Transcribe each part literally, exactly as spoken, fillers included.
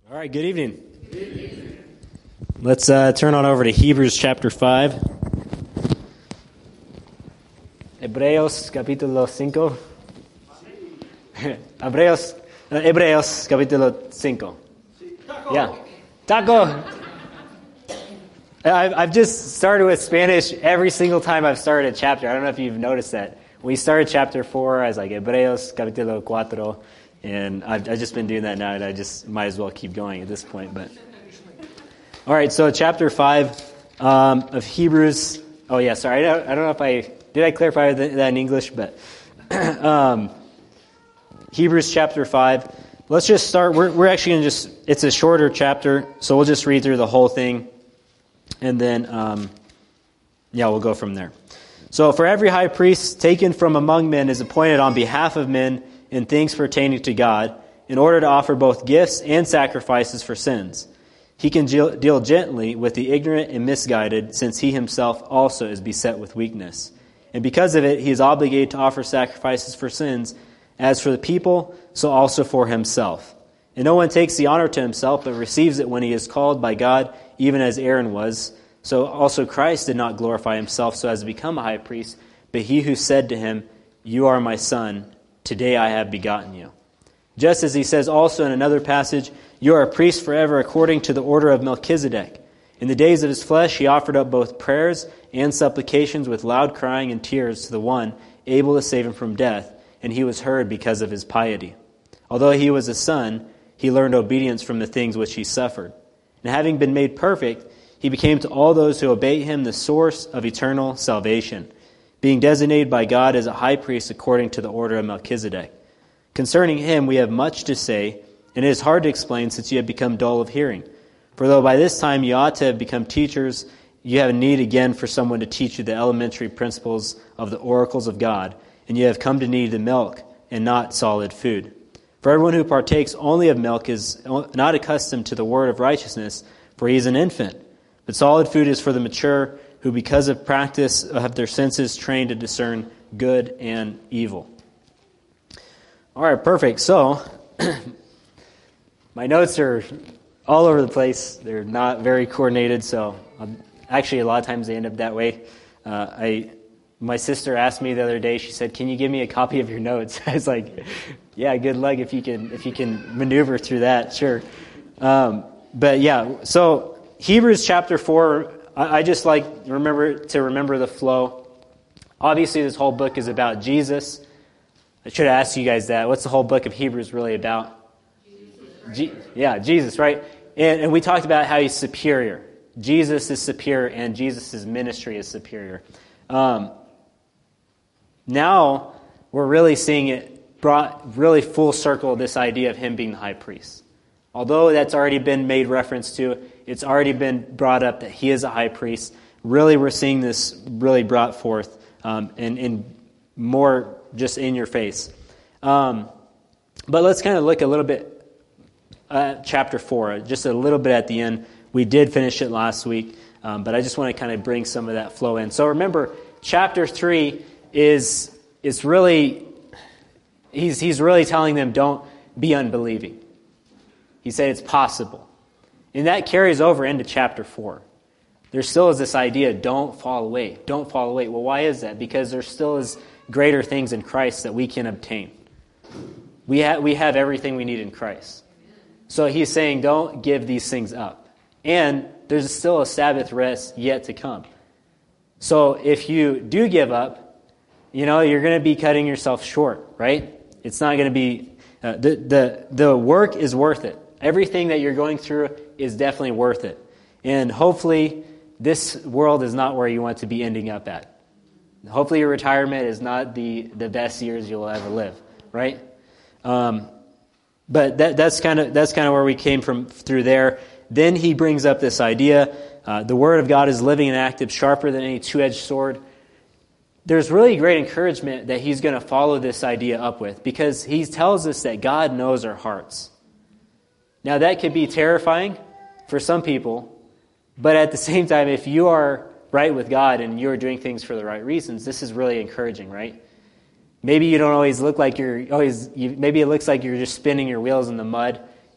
All right, good evening. Good evening. Let's uh, turn on over to Hebrews chapter five. Hebreos capítulo cinco. Hebreos, uh, Hebreos capítulo cinco. Yeah. Taco. I've, I've just started with Spanish every single time I've started a chapter. I don't know if you've noticed that. When we started chapter four, I was like, Hebreos capítulo cuatro. And I've, I've just been doing that now, and I just might as well keep going at this point. But all right, so chapter five um, of Hebrews. Oh yeah, sorry, I don't, I don't know if I did I clarify that in English, but um, Hebrews chapter five. Let's just start. We're we're actually gonna just. It's a shorter chapter, so we'll just read through the whole thing, and then um, yeah, we'll go from there. So, for every high priest taken from among men is appointed on behalf of men in things pertaining to God, in order to offer both gifts and sacrifices for sins. He can deal gently with the ignorant and misguided, since he himself also is beset with weakness. And because of it, he is obligated to offer sacrifices for sins, as for the people, so also for himself. And no one takes the honor to himself, but receives it when he is called by God, even as Aaron was. So also Christ did not glorify himself so as to become a high priest, but he who said to him, "You are my son, today I have begotten you." Just as he says also in another passage, "You are a priest forever according to the order of Melchizedek." In the days of his flesh he offered up both prayers and supplications with loud crying and tears to the one able to save him from death, and he was heard because of his piety. Although he was a son, he learned obedience from the things which he suffered. And having been made perfect, he became to all those who obey him the source of eternal salvation, being designated by God as a high priest according to the order of Melchizedek. Concerning him we have much to say, and it is hard to explain since you have become dull of hearing. For though by this time you ought to have become teachers, you have need again for someone to teach you the elementary principles of the oracles of God, and you have come to need the milk and not solid food. For everyone who partakes only of milk is not accustomed to the word of righteousness, for he is an infant. But solid food is for the mature, who because of practice have their senses trained to discern good and evil. All right, perfect. So, my notes are all over the place. They're not very coordinated, so um, actually a lot of times they end up that way. Uh, I, my sister asked me the other day, she said, "Can you give me a copy of your notes?" I was like, yeah, good luck if you can if you can maneuver through that, sure. Um, but yeah, so Hebrews chapter four, I just like remember to remember the flow. Obviously, this whole book is about Jesus. I should have asked you guys that. What's the whole book of Hebrews really about? Je- yeah, Jesus, right? And, and we talked about how he's superior. Jesus is superior, and Jesus' ministry is superior. Um, now, we're really seeing it brought really full circle, this idea of him being the high priest. Although that's already been made reference to, it's already been brought up that he is a high priest. Really, we're seeing this really brought forth um, and, and more just in your face. Um, but let's kind of look a little bit at chapter four, just a little bit at the end. We did finish it last week, um, but I just want to kind of bring some of that flow in. So remember, chapter three is is really, he's he's really telling them, don't be unbelieving. He said it's possible. And that carries over into chapter four. There still is this idea, don't fall away. Don't fall away. Well, why is that? Because there still is greater things in Christ that we can obtain. We, ha- we have everything we need in Christ. So he's saying, don't give these things up. And there's still a Sabbath rest yet to come. So if you do give up, you know, you're going to be cutting yourself short, right? It's not going to be, uh, the, the, the work is worth it. Everything that you're going through is definitely worth it. And hopefully, this world is not where you want to be ending up at. Hopefully, your retirement is not the, the best years you'll ever live, right? Um, but that, that's kind of that's kind of where we came from through there. Then he brings up this idea: uh, the Word of God is living and active, sharper than any two-edged sword. There's really great encouragement that he's going to follow this idea up with, because he tells us that God knows our hearts. Now, that could be terrifying for some people, but at the same time, if you are right with God and you're doing things for the right reasons, this is really encouraging, right? Maybe you don't always look like you're always, you, maybe it looks like you're just spinning your wheels in the mud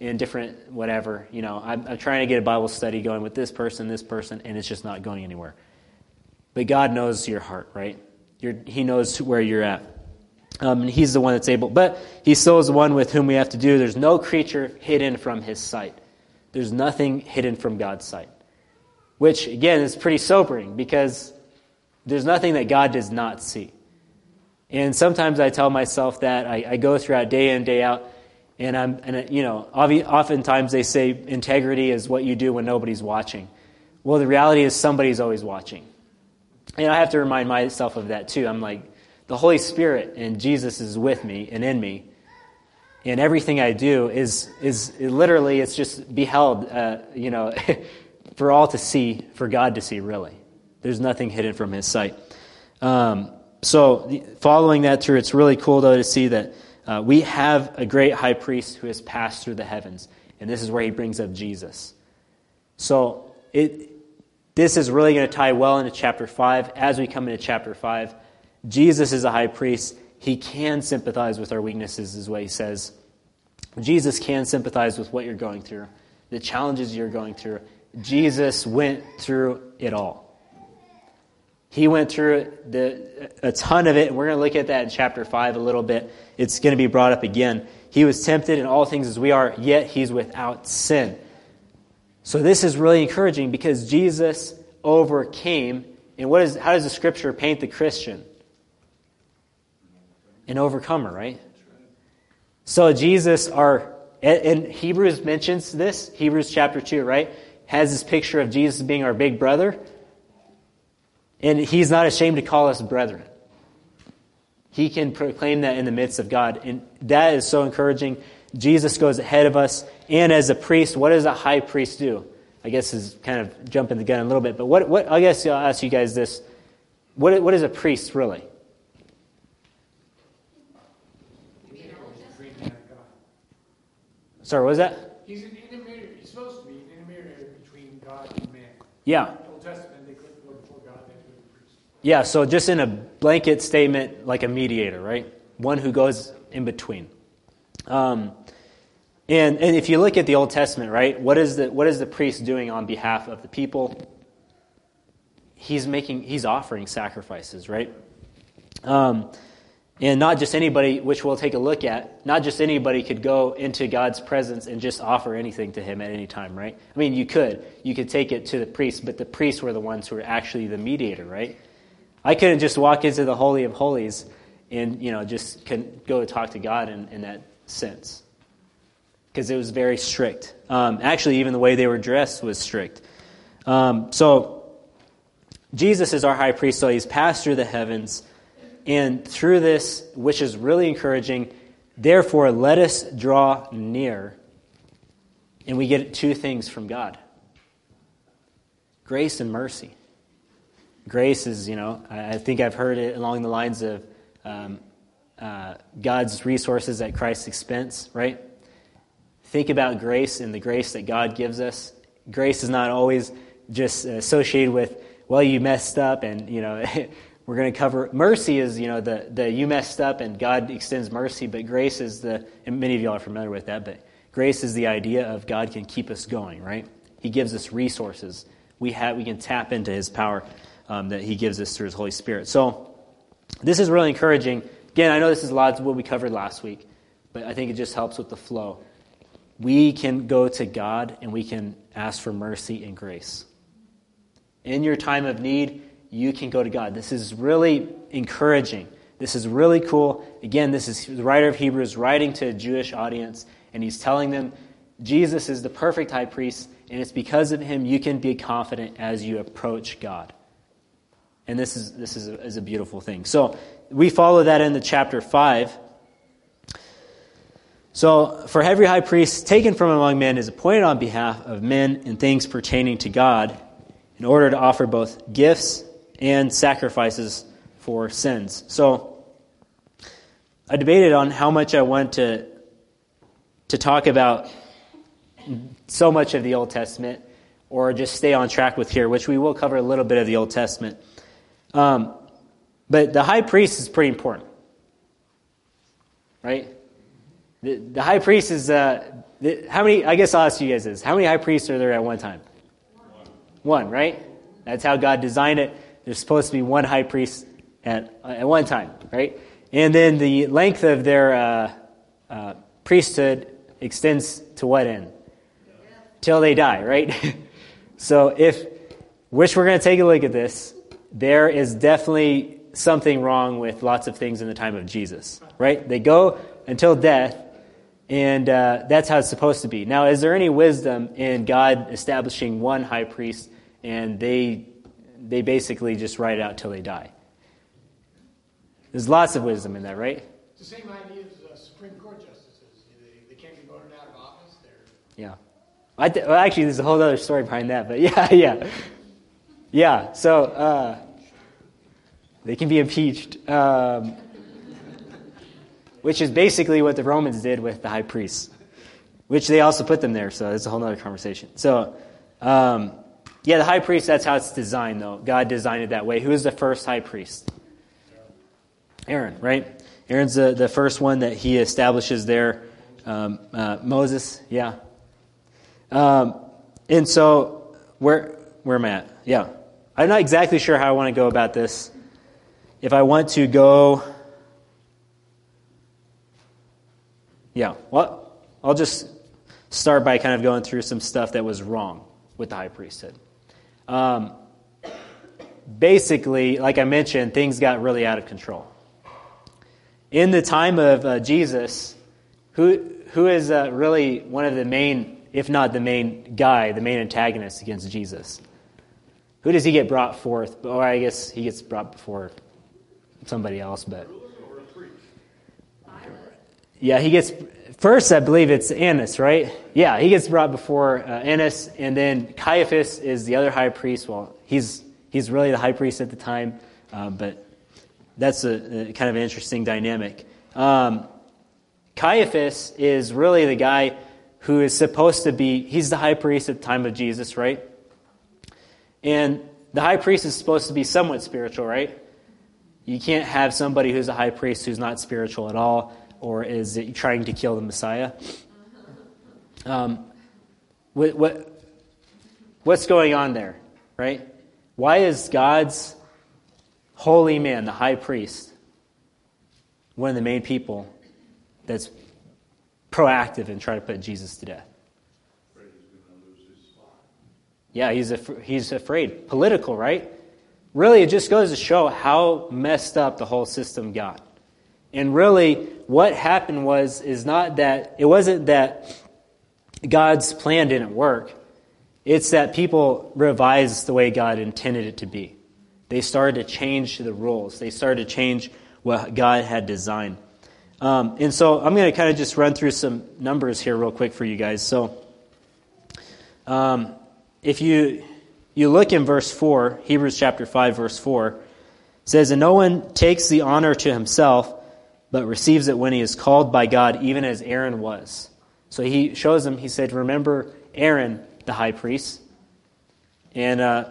in different whatever. You know, I'm, I'm trying to get a Bible study going with this person, this person, and it's just not going anywhere. But God knows your heart, right? You're, he knows where you're at. Um, and he's the one that's able. But he still is the one with whom we have to do. There's no creature hidden from his sight. There's nothing hidden from God's sight. Which, again, is pretty sobering because there's nothing that God does not see. And sometimes I tell myself that. I, I go throughout day in, day out. And, I'm, and you know, oftentimes they say integrity is what you do when nobody's watching. Well, the reality is somebody's always watching. And I have to remind myself of that too. I'm like, the Holy Spirit and Jesus is with me and in me. And everything I do is, is literally, it's just beheld, uh, you know, for all to see, for God to see, really. There's nothing hidden from his sight. Um, so following that through, it's really cool, though, to see that uh, we have a great high priest who has passed through the heavens. And this is where he brings up Jesus. So it this is really going to tie well into chapter five. As we come into chapter five, Jesus is a high priest. He can sympathize with our weaknesses, is what he says. Jesus can sympathize with what you're going through, the challenges you're going through. Jesus went through it all. He went through the, a ton of it, and we're going to look at that in chapter five a little bit. It's going to be brought up again. He was tempted in all things as we are, yet he's without sin. So this is really encouraging because Jesus overcame. And what is? How does the Scripture paint the Christian? An overcomer, right? So Jesus, our and Hebrews mentions this. Hebrews chapter two, right? Has this picture of Jesus being our big brother. And he's not ashamed to call us brethren. He can proclaim that in the midst of God. And that is so encouraging. Jesus goes ahead of us. And as a priest, what does a high priest do? I guess is kind of jumping the gun a little bit. But what? What? I guess I'll ask you guys this. What? What is a priest really? Sorry, what was that? He's an intermediary. He's supposed to be an intermediary between God and man. Yeah. In the Old Testament, they couldn't go before God. They had to go to the priest. Yeah, so just in a blanket statement, like a mediator, right? One who goes in between. Um, and and if you look at the Old Testament, right, what is the what is the priest doing on behalf of the people? He's making he's offering sacrifices, right? Um, and not just anybody, which we'll take a look at. Not just anybody could go into God's presence and just offer anything to him at any time, right? I mean, you could you could take it to the priest, but the priests were the ones who were actually the mediator, right? I couldn't just walk into the Holy of Holies and, you know, just couldn't go talk to God in, in that sense. Because it was very strict. Um, actually, even the way they were dressed was strict. Um, so, Jesus is our high priest, so he's passed through the heavens. And through this, which is really encouraging, therefore let us draw near. And we get two things from God. Grace and mercy. Grace is, you know, I think I've heard it along the lines of um, uh, God's resources at Christ's expense, right? Think about grace and the grace that God gives us. Grace is not always just associated with, well, you messed up and, you know, we're going to cover. Mercy is, you know, the, the you messed up and God extends mercy, but grace is the, and many of y'all are familiar with that, but grace is the idea of God can keep us going, right? He gives us resources. We have, we can tap into his power um, that he gives us through his Holy Spirit. So this is really encouraging. Again, I know this is a lot of what we covered last week, but I think it just helps with the flow. We can go to God and we can ask for mercy and grace. In your time of need, you can go to God. This is really encouraging. This is really cool. Again, this is the writer of Hebrews writing to a Jewish audience, and he's telling them Jesus is the perfect high priest, and it's because of him you can be confident as you approach God. And this is this is a, is a beautiful thing. So we follow that into chapter five. So, for every high priest taken from among men is appointed on behalf of men in things pertaining to God in order to offer both gifts and sacrifices for sins. So, I debated on how much I want to, to talk about so much of the Old Testament or just stay on track with here, which we will cover a little bit of the Old Testament. Um, but the high priest is pretty important, right? The, the high priest is uh, the, how many, I guess I'll ask you guys this. How many high priests are there at one time? One, right? That's how God designed it. There's supposed to be one high priest at at one time, right? And then the length of their uh, uh, priesthood extends to what end? Till they die, right? So if, which we're going to take a look at this, there is definitely something wrong with lots of things in the time of Jesus, right? They go until death, and uh, that's how it's supposed to be. Now, is there any wisdom in God establishing one high priest, and they they basically just ride it out till they die? There's lots of wisdom in that, right? It's the same idea as uh, Supreme Court justices. They, they can't be voted out of office. They're... Yeah. I th- well, actually, there's a whole other story behind that, but yeah, yeah. Yeah, so uh, they can be impeached, um, which is basically what the Romans did with the high priests, which they also put them there, so it's a whole other conversation. So, um, yeah, the high priest, that's how it's designed, though. God designed it that way. Who is the first high priest? Aaron, right? Aaron's the, the first one that he establishes there. Um, uh, Moses, yeah. Um, and so, where where am I at? Yeah. I'm not exactly sure how I want to go about this. If I want to go... Yeah, well, I'll just start by kind of going through some stuff that was wrong with the high priesthood. Um, basically, like I mentioned, things got really out of control. In the time of uh, Jesus, who who is uh, really one of the main, if not the main guy, the main antagonist against Jesus? Who does he get brought forth? Or I guess he gets brought before somebody else, but... Yeah, he gets... First, I believe it's Annas, right? Yeah, he gets brought before uh, Annas, and then Caiaphas is the other high priest. Well, he's he's really the high priest at the time, uh, but that's a, a kind of an interesting dynamic. Um, Caiaphas is really the guy who is supposed to be... He's the high priest at the time of Jesus, right? And the high priest is supposed to be somewhat spiritual, right? You can't have somebody who's a high priest who's not spiritual at all, or is it trying to kill the Messiah? Um, what, what what's going on there, right? Why is God's holy man, the high priest, one of the main people that's proactive in trying to put Jesus to death? Yeah, he's af- he's afraid. Political, right? Really, it just goes to show how messed up the whole system got. And really, what happened was, is not that, it wasn't that God's plan didn't work. It's that people revised the way God intended it to be. They started to change the rules. They started to change what God had designed. Um, and so I'm going to kind of just run through some numbers here real quick for you guys. So, um, if you you look in verse four, Hebrews chapter five, verse four, it says, "And no one takes the honor to himself, but receives it when he is called by God, even as Aaron was." So he shows them, he said, remember Aaron, the high priest. And uh,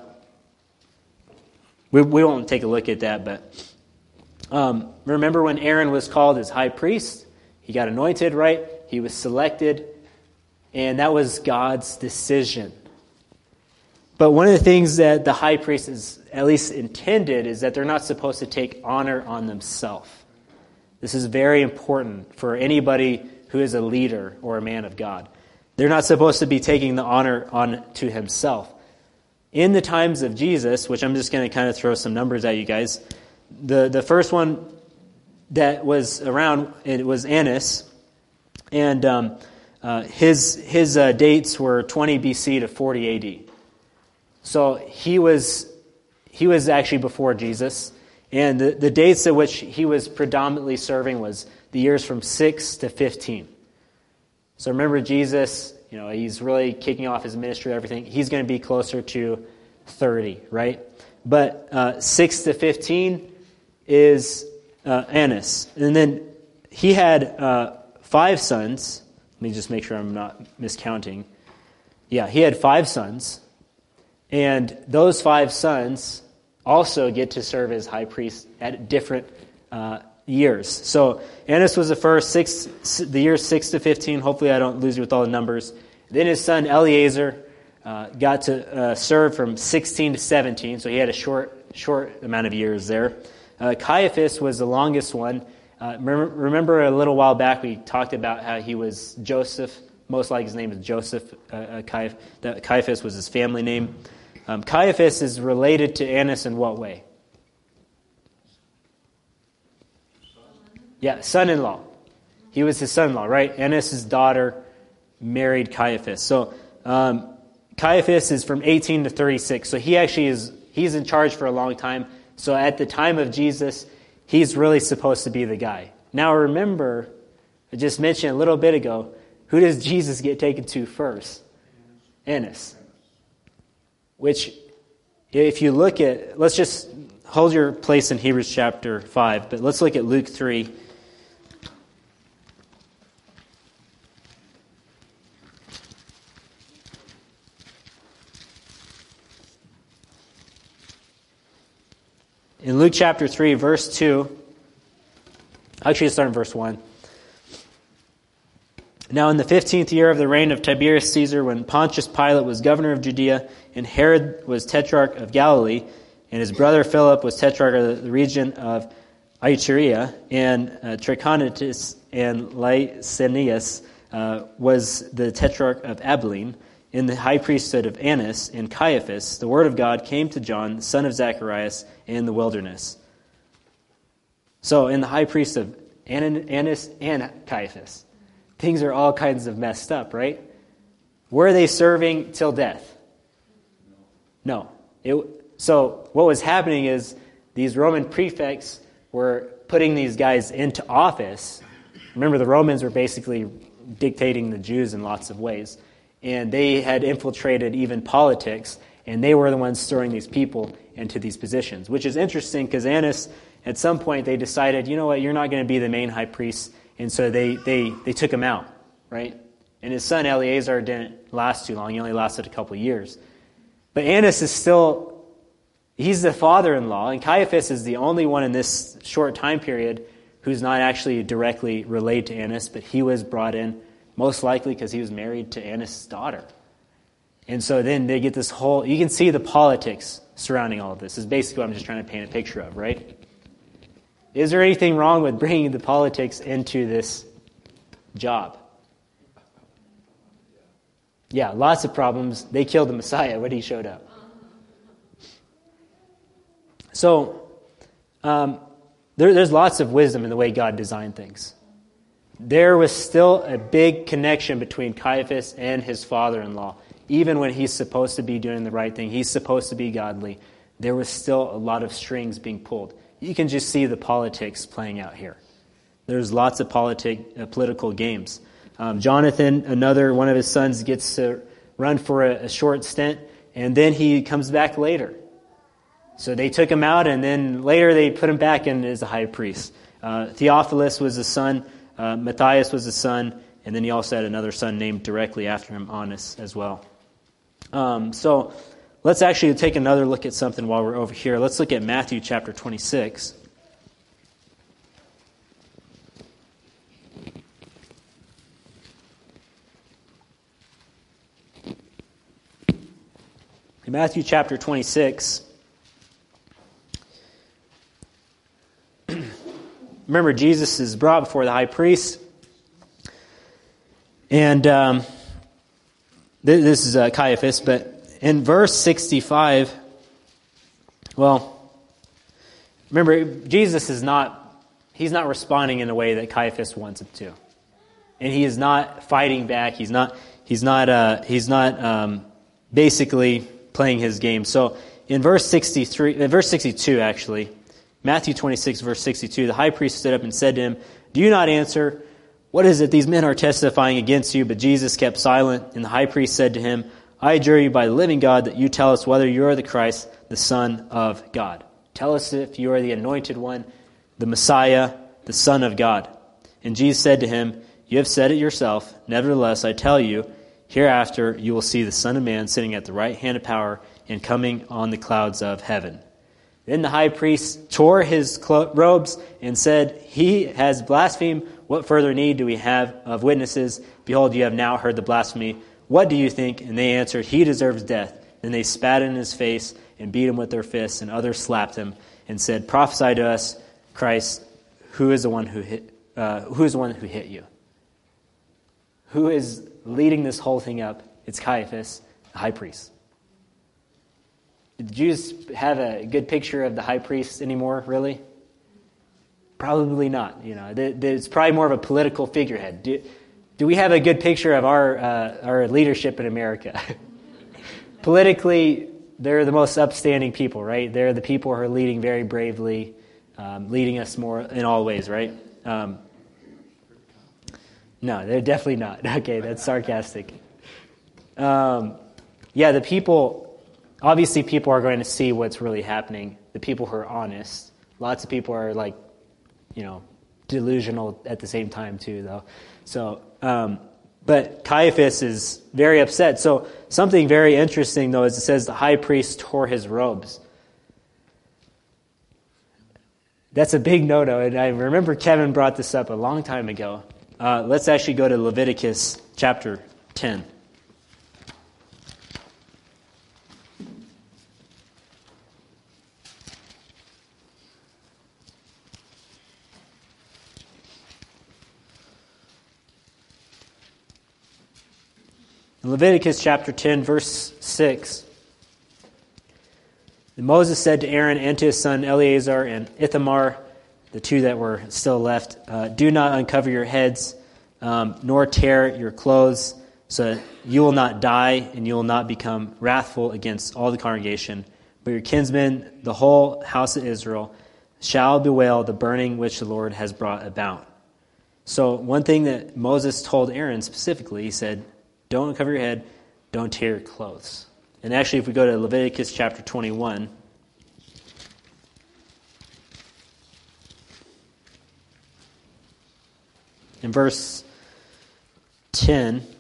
we, we won't take a look at that, but um, remember when Aaron was called as high priest? He got anointed, right? He was selected, and that was God's decision. But one of the things that the high priest is at least intended is that they're not supposed to take honor on themselves. This is very important for anybody who is a leader or a man of God. They're not supposed to be taking the honor on to himself. In the times of Jesus, which I'm just going to kind of throw some numbers at you guys, the, the first one that was around, it was Annas, and um, uh, his his uh, dates were twenty B C to forty A D. So he was he was actually before Jesus. And the, the dates at which he was predominantly serving was the years from six to fifteen. So remember Jesus, you know, he's really kicking off his ministry, everything. He's going to be closer to thirty, right? But uh, six to fifteen is uh, Annas. And then he had uh, five sons. Let me just make sure I'm not miscounting. Yeah, he had five sons. And those five sons also get to serve as high priests at different, uh, years. So Annas was the first, six, the years six to fifteen. Hopefully I don't lose you with all the numbers. Then his son Eleazar uh, got to uh, serve from sixteen to seventeen, so he had a short short amount of years there. Uh, Caiaphas was the longest one. Uh, remember, remember a little while back we talked about how he was Joseph. Most likely his name is Joseph. Uh, uh, Caiaph- that Caiaphas was his family name. Um, Caiaphas is related to Annas in what way? Yeah, son-in-law. He was his son-in-law, right? Annas' daughter married Caiaphas. So um, Caiaphas is from eighteen to thirty-six. So he actually is, he's in charge for a long time. So at the time of Jesus, he's really supposed to be the guy. Now remember, I just mentioned a little bit ago, who does Jesus get taken to first? Annas. Which, if you look at, let's just hold your place in Hebrews chapter five, but let's look at Luke three. In Luke chapter three, verse two, actually let's start in verse one. Now in the fifteenth year of the reign of Tiberius Caesar, when Pontius Pilate was governor of Judea, and Herod was tetrarch of Galilee, and his brother Philip was tetrarch of the region of Iturea, and uh, Trachonitis and Lysanias uh, was the tetrarch of Abilene, in the high priesthood of Annas and Caiaphas, the word of God came to John, the son of Zacharias, in the wilderness. So in the high priest of Annas and Caiaphas, things are all kinds of messed up, right? Were they serving till death? No. It, so what was happening is these Roman prefects were putting these guys into office. Remember, the Romans were basically dictating the Jews in lots of ways. And they had infiltrated even politics, and they were the ones throwing these people into these positions, which is interesting because Annas, at some point, they decided, you know what, you're not going to be the main high priest, and so they, they, they took him out, right? And his son Eleazar didn't last too long. He only lasted a couple of years. But Annas is still, he's the father-in-law, and Caiaphas is the only one in this short time period who's not actually directly related to Annas, but he was brought in most likely because he was married to Annas' daughter. And so then they get this whole, you can see the politics surrounding all of this. This is basically what I'm just trying to paint a picture of, right? Is there anything wrong with bringing the politics into this job? Yeah, lots of problems. They killed the Messiah when he showed up. So, um, there, there's lots of wisdom in the way God designed things. There was still a big connection between Caiaphas and his father-in-law. Even when he's supposed to be doing the right thing, he's supposed to be godly, there was still a lot of strings being pulled. You can just see the politics playing out here. There's lots of politic, uh, political games. Um, Jonathan, another one of his sons, gets to run for a, a short stint, and then he comes back later. So they took him out, and then later they put him back in as a high priest. Uh, Theophilus was the son. Uh, Matthias was the son, and then he also had another son named directly after him, Annas, as well. Um, so let's actually take another look at something while we're over here. Let's look at Matthew chapter twenty-six. In Matthew chapter twenty-six, remember, Jesus is brought before the high priest. And um, th- this is uh, Caiaphas. But in verse sixty-five, well, remember, Jesus is not, he's not responding in a way that Caiaphas wants him to. And he is not fighting back. He's not, he's not, uh, he's not um, basically playing his game. So in verse sixty-three, uh, verse sixty-two actually, Matthew twenty-six, verse sixty-two, the high priest stood up and said to him, "Do you not answer? What is it these men are testifying against you?" But Jesus kept silent, and the high priest said to him, "I adjure you by the living God that you tell us whether you are the Christ, the Son of God. Tell us if you are the anointed one, the Messiah, the Son of God." And Jesus said to him, "You have said it yourself. Nevertheless, I tell you, hereafter you will see the Son of Man sitting at the right hand of power and coming on the clouds of heaven." Then the high priest tore his clo- robes and said, "He has blasphemed. What further need do we have of witnesses? Behold, you have now heard the blasphemy. What do you think?" And they answered, "He deserves death." Then they spat in his face and beat him with their fists, and others slapped him and said, "Prophesy to us, Christ, who is the one who hit, uh, who is the one who hit you?" Who is leading this whole thing up? It's Caiaphas, the high priest. Did the Jews have a good picture of the high priest anymore, really? Probably not. You know, it's probably more of a political figurehead. Do, do we have a good picture of our uh, our leadership in America? Politically, they're the most upstanding people, right? They're the people who are leading very bravely, um, leading us more in all ways, right? Um, no, they're definitely not. Okay, that's sarcastic. Um, yeah, the people, obviously people are going to see what's really happening. The people who are honest. Lots of people are like, you know, delusional at the same time too, though. So, um, but Caiaphas is very upset. So something very interesting, though, is it says the high priest tore his robes. That's a big no-no, and I remember Kevin brought this up a long time ago. Uh, let's actually go to Leviticus chapter ten. In Leviticus chapter ten, verse six, and Moses said to Aaron and to his son Eleazar and Ithamar, the two that were still left, uh, "Do not uncover your heads, um, nor tear your clothes, so that you will not die and you will not become wrathful against all the congregation. But your kinsmen, the whole house of Israel, shall bewail the burning which the Lord has brought about." So one thing that Moses told Aaron specifically, he said, don't uncover your head, don't tear your clothes. And actually, if we go to Leviticus chapter twenty-one, in verse ten, it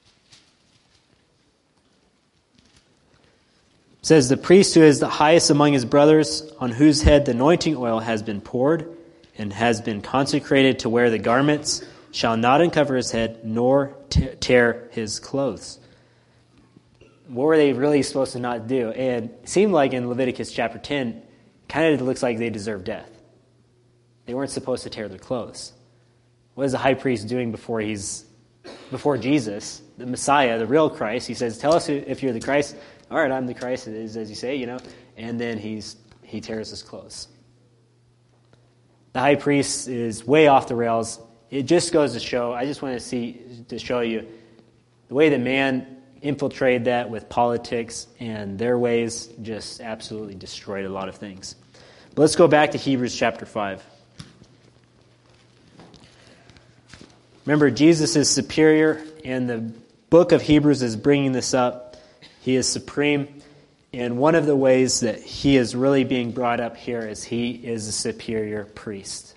says, "The priest who is the highest among his brothers, on whose head the anointing oil has been poured, and has been consecrated to wear the garments, shall not uncover his head, nor t- tear his clothes." What were they really supposed to not do? And it seemed like in Leviticus chapter ten, kind of looks like they deserved death. They weren't supposed to tear their clothes. What is the high priest doing before he's before Jesus, the Messiah, the real Christ? He says, "Tell us if you're the Christ." "All right, I'm the Christ," it is as you say, you know. And then he's he tears his clothes. The high priest is way off the rails. It just goes to show, I just want to see, to show you the way that man infiltrated that with politics and their ways just absolutely destroyed a lot of things. But let's go back to Hebrews chapter five. Remember, Jesus is superior, and the book of Hebrews is bringing this up. He is supreme, and one of the ways that he is really being brought up here is he is a superior priest.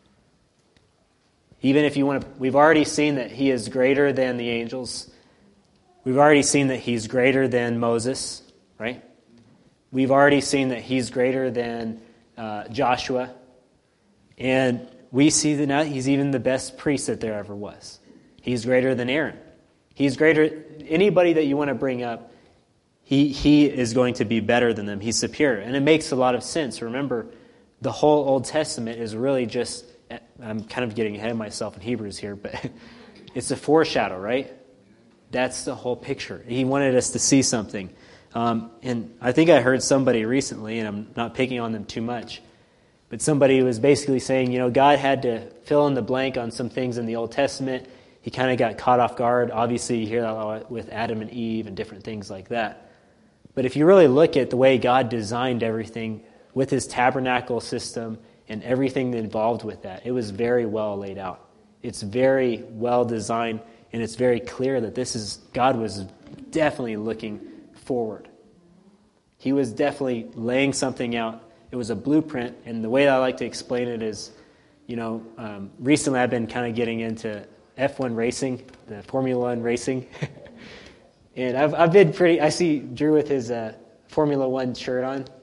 Even if you want to, we've already seen that he is greater than the angels. We've already seen that he's greater than Moses, right? We've already seen that he's greater than uh, Joshua. And we see that now he's even the best priest that there ever was. He's greater than Aaron. He's greater, anybody that you want to bring up, he, he is going to be better than them. He's superior. And it makes a lot of sense. Remember, the whole Old Testament is really just, I'm kind of getting ahead of myself in Hebrews here, but it's a foreshadow, right? That's the whole picture. He wanted us to see something. Um, and I think I heard somebody recently, and I'm not picking on them too much, but somebody was basically saying, you know, God had to fill in the blank on some things in the Old Testament. He kind of got caught off guard. Obviously, you hear that a lot with Adam and Eve and different things like that. But if you really look at the way God designed everything with his tabernacle system and everything involved with that, it was very well laid out. It's very well designed, and it's very clear that this is, God was definitely looking forward. He was definitely laying something out. It was a blueprint, and the way that I like to explain it is, you know, um, recently I've been kind of getting into F one racing, the Formula One racing. And I've I've been pretty, I see Drew with his uh, Formula One shirt on.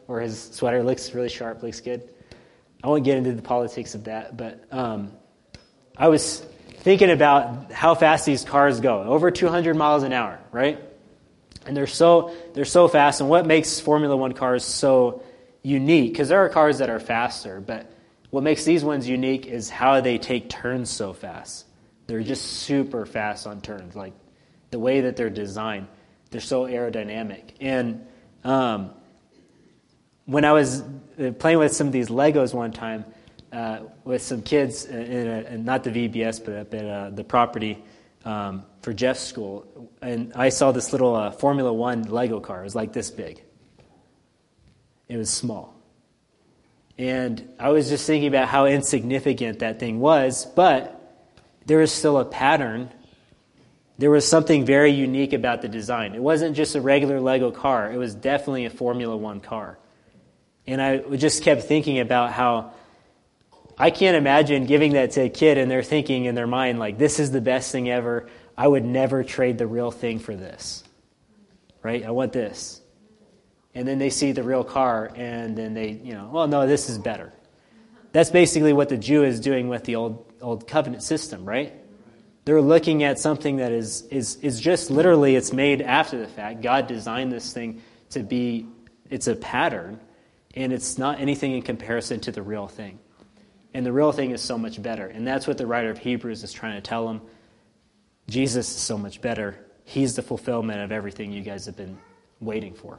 or his sweater looks really sharp, looks good. I won't get into the politics of that, but um, I was thinking about how fast these cars go, over two hundred miles an hour, right? And they're so they're so fast, and what makes Formula One cars so unique, because there are cars that are faster, but what makes these ones unique is how they take turns so fast. They're just super fast on turns, like the way that they're designed. They're so aerodynamic. And um, when I was playing with some of these Legos one time uh, with some kids, in a, in not the V B S, but up at uh, the property um, for Jeff's school, and I saw this little uh, Formula One Lego car. It was like this big. It was small. And I was just thinking about how insignificant that thing was, but there was still a pattern. There was something very unique about the design. It wasn't just a regular Lego car. It was definitely a Formula One car. And I just kept thinking about how I can't imagine giving that to a kid and they're thinking in their mind, like, this is the best thing ever. I would never trade the real thing for this. Right? I want this. And then they see the real car, and then they, you know, well, no, this is better. That's basically what the Jew is doing with the old old covenant system, right? They're looking at something that is is is just literally, it's made after the fact. God designed this thing to be, it's a pattern, and it's not anything in comparison to the real thing. And the real thing is so much better. And that's what the writer of Hebrews is trying to tell them. Jesus is so much better. He's the fulfillment of everything you guys have been waiting for.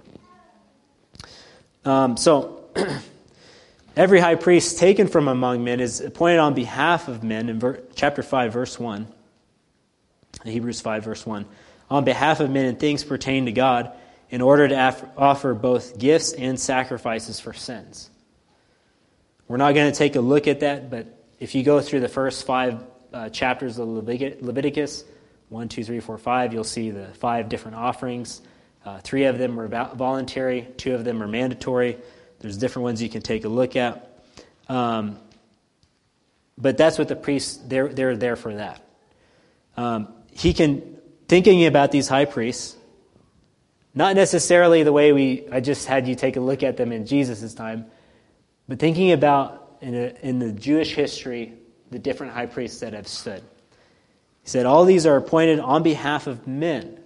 Um, so, every high priest taken from among men is appointed on behalf of men in ver- chapter five, verse one. Hebrews five, verse one. On behalf of men in things pertaining to God, in order to af- offer both gifts and sacrifices for sins. We're not going to take a look at that, but if you go through the first five uh, chapters of Levit- Leviticus, one, two, three, four, five, you'll see the five different offerings. Uh, three of them are voluntary, two of them are mandatory. There's different ones you can take a look at. Um, but that's what the priests, they're, they're there for that. Um, he can, thinking about these high priests, not necessarily the way we, I just had you take a look at them in Jesus' time, but thinking about in, a, in the Jewish history, the different high priests that have stood. He said, all these are appointed on behalf of men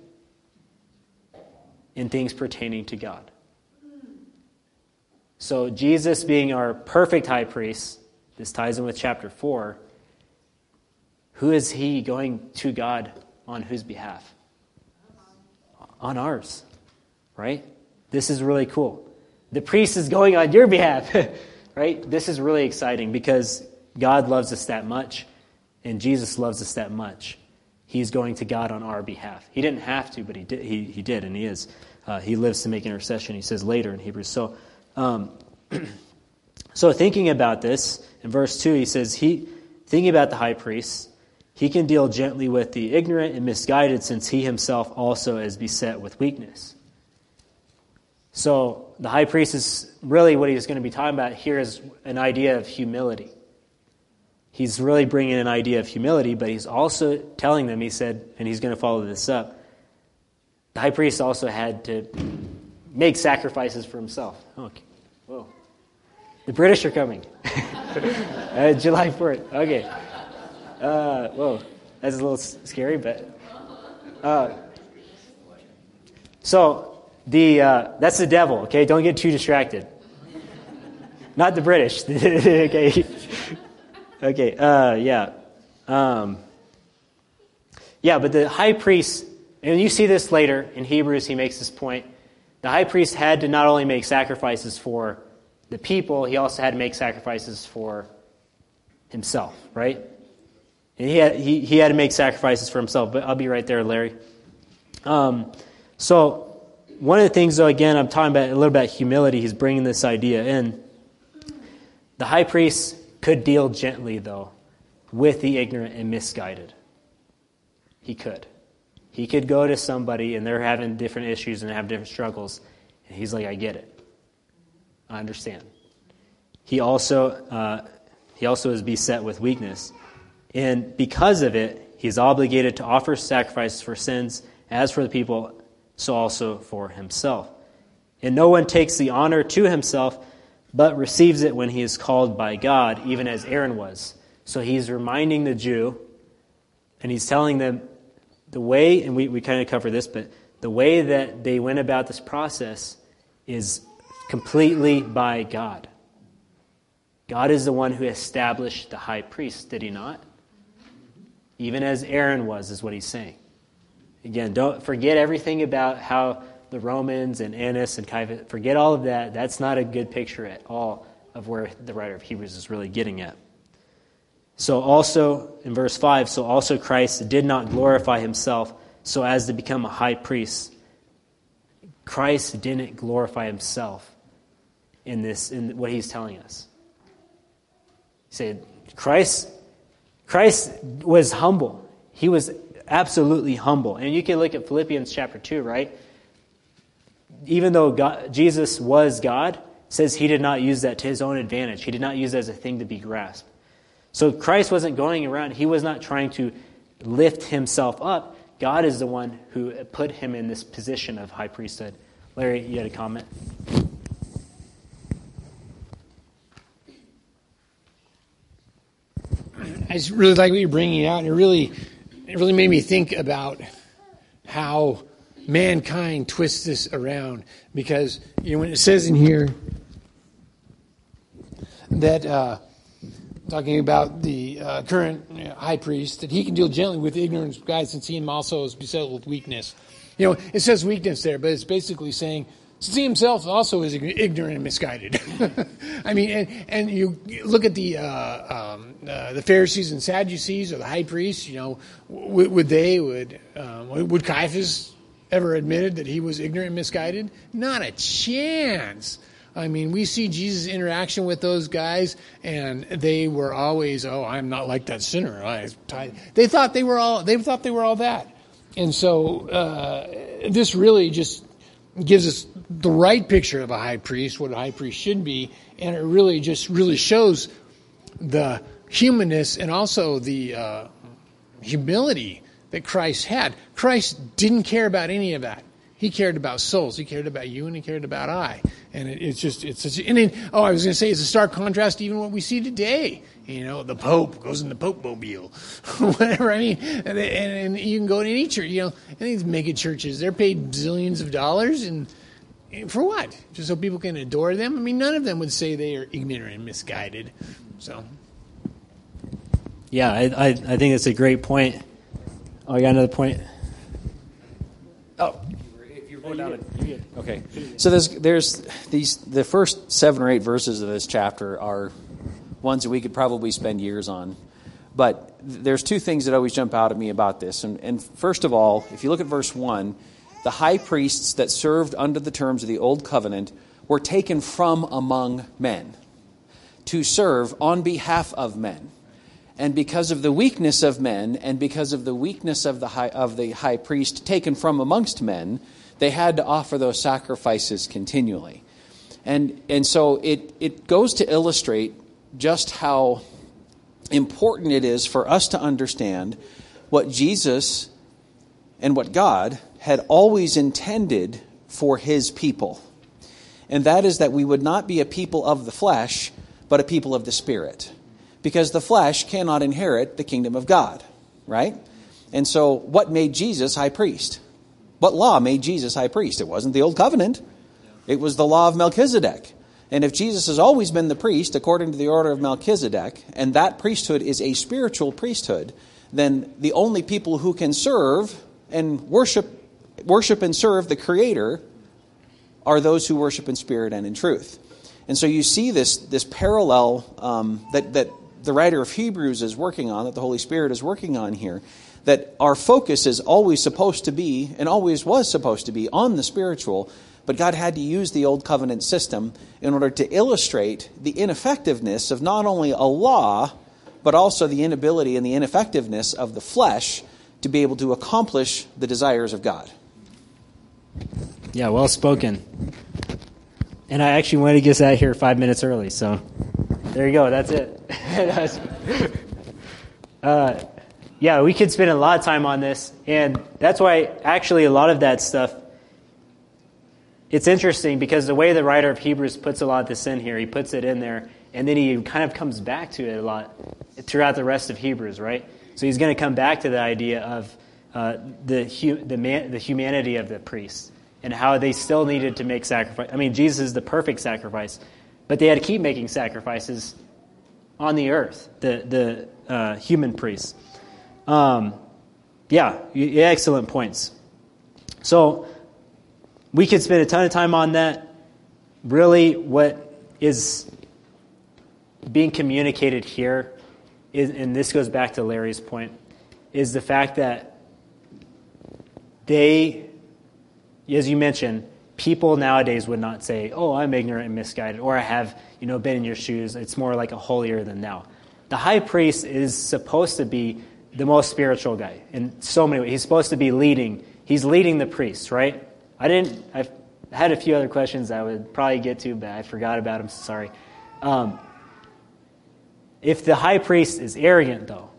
in things pertaining to God. So Jesus being our perfect high priest, this ties in with chapter four, who is he going to God on whose behalf? On ours, right? This is really cool. The priest is going on your behalf, right? This is really exciting because God loves us that much and Jesus loves us that much. He's going to God on our behalf. He didn't have to, but he did, he, he did and he is. Uh, he lives to make intercession, he says later in Hebrews. So, um, so thinking about this, in verse two, he says, he thinking about the high priest, he can deal gently with the ignorant and misguided since he himself also is beset with weakness. So the high priest is really what he's going to be talking about here is an idea of humility. He's really bringing an idea of humility, but he's also telling them, he said, and he's going to follow this up, the high priest also had to make sacrifices for himself. Okay. Whoa. The British are coming. uh, July fourth. Okay. Uh, whoa. That's a little scary, but... Uh, so, the uh, that's the devil, okay? Don't get too distracted. Not the British. Okay. Okay, uh, yeah. Um, yeah, but the high priest... And you see this later in Hebrews, he makes this point. The high priest had to not only make sacrifices for the people, he also had to make sacrifices for himself, right? And he had, he, he had to make sacrifices for himself, but I'll be right there, Larry. Um, so one of the things, though, again, I'm talking about a little about humility. He's bringing this idea in. The high priest could deal gently, though, with the ignorant and misguided. He could. He could go to somebody and they're having different issues and have different struggles. And he's like, I get it. I understand. He also uh, he also is beset with weakness. And because of it, he's obligated to offer sacrifices for sins, as for the people, so also for himself. And no one takes the honor to himself, but receives it when he is called by God, even as Aaron was. So he's reminding the Jew, and he's telling them the way, and we, we kind of cover this, but the way that they went about this process is completely by God. God is the one who established the high priest, did he not? Even as Aaron was, is what he's saying. Again, don't forget everything about how the Romans and Annas and Caiaphas, forget all of that. That's not a good picture at all of where the writer of Hebrews is really getting at. So also, in verse five, so also Christ did not glorify himself so as to become a high priest. Christ didn't glorify himself in this, in what he's telling us. He said, Christ, Christ was humble. He was absolutely humble. And you can look at Philippians chapter two, right? Even though God, Jesus was God, it says he did not use that to his own advantage. He did not use it as a thing to be grasped. So Christ wasn't going around. He was not trying to lift himself up. God is the one who put him in this position of high priesthood. Larry, you had a comment? I just really like what you're bringing out, and it really, it really made me think about how mankind twists this around. Because you know when it says in here that uh, talking about the uh, current you know, high priest, that he can deal gently with ignorance of God, since he him also is beset with weakness. You know, it says weakness there, but it's basically saying, since he himself also is ignorant and misguided. I mean, and, and you look at the uh, um, uh, the Pharisees and Sadducees, or the high priests. You know, would, would they would um, would Caiaphas ever admitted that he was ignorant and misguided? Not a chance. I mean, we see Jesus' interaction with those guys, and they were always, "Oh, I'm not like that sinner." I, they thought they were all. They thought they were all that, and so uh, this really just gives us the right picture of a high priest, what a high priest should be, and it really just really shows the humanness and also the uh, humility that Christ had. Christ didn't care about any of that. He cared about souls. He cared about you, and he cared about I. And it, it's just, it's such, and it, oh, I was going to say, it's a stark contrast to even what we see today. You know, the Pope goes in the Pope-mobile, whatever. I mean, and, and, and you can go to any church, you know, and these mega churches, they're paid zillions of dollars, and, and for what? Just so people can adore them? I mean, none of them would say they are ignorant and misguided. So, yeah, I, I, I think it's a great point. Oh, I got another point. Oh. Okay, so there's there's these the first seven or eight verses of this chapter are ones that we could probably spend years on, but there's two things that always jump out at me about this. And, and first of all, if you look at verse one, the high priests that served under the terms of the old covenant were taken from among men to serve on behalf of men. And because of the weakness of men, and because of the weakness of the high, of the high priest taken from amongst men, they had to offer those sacrifices continually. And and so it, it goes to illustrate just how important it is for us to understand what Jesus and what God had always intended for his people. And that is that we would not be a people of the flesh, but a people of the Spirit. Because the flesh cannot inherit the kingdom of God, right? And so what made Jesus high priest? What law made Jesus high priest? It wasn't the old covenant. It was the law of Melchizedek. And if Jesus has always been the priest according to the order of Melchizedek, and that priesthood is a spiritual priesthood, then the only people who can serve and worship worship and serve the Creator are those who worship in spirit and in truth. And so you see this this parallel um, that that the writer of Hebrews is working on, that the Holy Spirit is working on here, that our focus is always supposed to be, and always was supposed to be, on the spiritual, but God had to use the old covenant system in order to illustrate the ineffectiveness of not only a law, but also the inability and the ineffectiveness of the flesh to be able to accomplish the desires of God. Yeah, well spoken. And I actually wanted to get out here five minutes early, so there you go. That's it. uh, yeah, we could spend a lot of time on this, and that's why actually a lot of that stuff it's interesting because the way the writer of Hebrews puts a lot of this in here, he puts it in there, and then he kind of comes back to it a lot throughout the rest of Hebrews, right? So he's going to come back to the idea of uh, the hu- the, man- the humanity of the priests and how they still needed to make sacrifice. I mean, Jesus is the perfect sacrifice, but they had to keep making sacrifices on the earth, the the uh, human priests. Um, yeah, yeah, excellent points. So we could spend a ton of time on that. Really, what is being communicated here, is, and this goes back to Larry's point, is the fact that they, as you mentioned, people nowadays would not say, oh, I'm ignorant and misguided, or I have, you know, been in your shoes. It's more like a holier than thou. The high priest is supposed to be the most spiritual guy in so many ways. He's supposed to be leading. He's leading the priests, right? I didn't, I've had a few other questions I would probably get to, but I forgot about them, so sorry. Um, if the high priest is arrogant, though,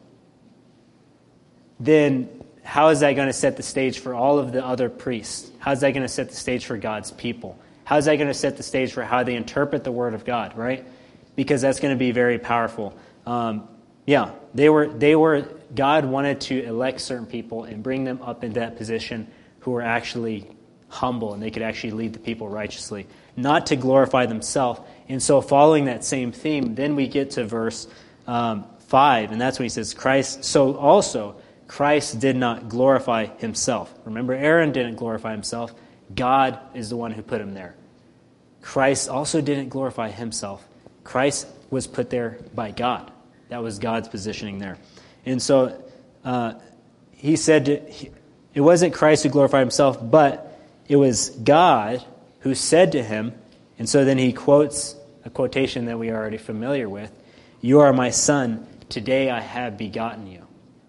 then how is that going to set the stage for all of the other priests? How is that going to set the stage for God's people? How is that going to set the stage for how they interpret the Word of God, right? Because that's going to be very powerful. Um, yeah, they were, they were, God wanted to elect certain people and bring them up into that position who were actually humble and they could actually lead the people righteously, not to glorify themselves. And so following that same theme, then we get to verse um, five, and that's when he says, Christ, so also Christ did not glorify himself. Remember, Aaron didn't glorify himself. God is the one who put him there. Christ also didn't glorify himself. Christ was put there by God. That was God's positioning there. And so uh, he said to, he, it wasn't Christ who glorified himself, but it was God who said to him, and so then he quotes a quotation that we are already familiar with, you are my son, today I have begotten you.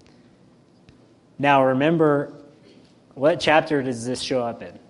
Now remember, what chapter does this show up in?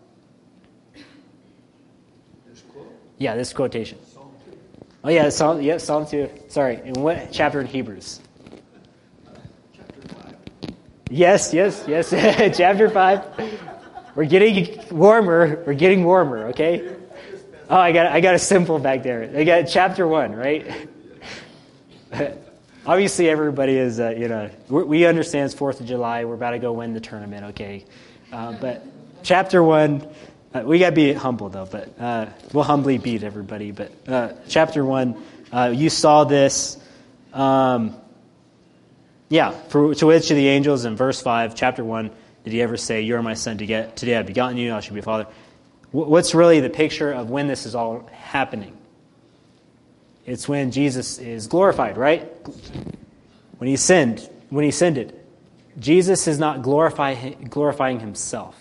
This quote? Yeah, this quotation. Psalm two. Oh yeah, Psalm, yeah, Psalm two. Sorry, in what chapter in Hebrews? Chapter five. Yes, yes, yes, chapter five. We're getting warmer, we're getting warmer, okay? Oh, I got I got a simple back there. I got chapter one, right? Obviously, everybody is, uh, you know, we're, we understand it's fourth of July. We're about to go win the tournament, okay? Uh, but chapter one, uh, we got to be humble, though, but uh, we'll humbly beat everybody. But uh, chapter one, uh, you saw this. Um, yeah, for, to which of the angels in verse five, chapter one, did he ever say, you are my son, to get, today I have begotten you, I shall be a father? What's really the picture of when this is all happening? It's when Jesus is glorified, right? When he sinned, when he ascended. Jesus is not glorify, glorifying himself.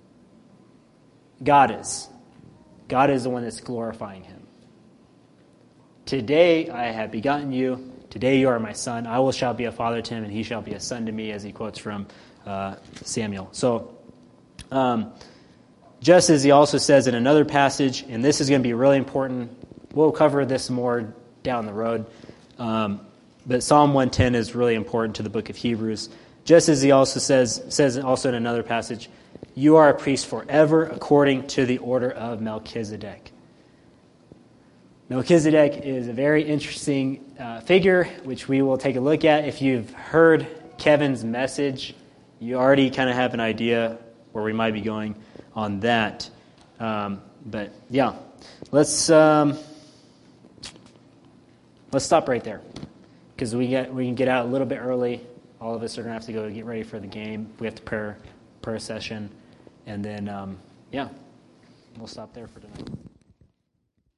God is. God is the one that's glorifying him. Today I have begotten you. Today you are my son. I will shall be a father to him, and he shall be a son to me, as he quotes from uh, Samuel. So, um, just as he also says in another passage, and this is going to be really important. We'll cover this more down the road. Um, but Psalm one ten is really important to the book of Hebrews. Just as he also says, says also in another passage, you are a priest forever according to the order of Melchizedek. Melchizedek is a very interesting uh, figure, which we will take a look at. If you've heard Kevin's message, you already kind of have an idea where we might be going on that. Um, but yeah, let's um, let's stop right there, because we get we can get out a little bit early. All of us are gonna have to go get ready for the game. We have to prayer prayer session, and then um, yeah, we'll stop there for tonight.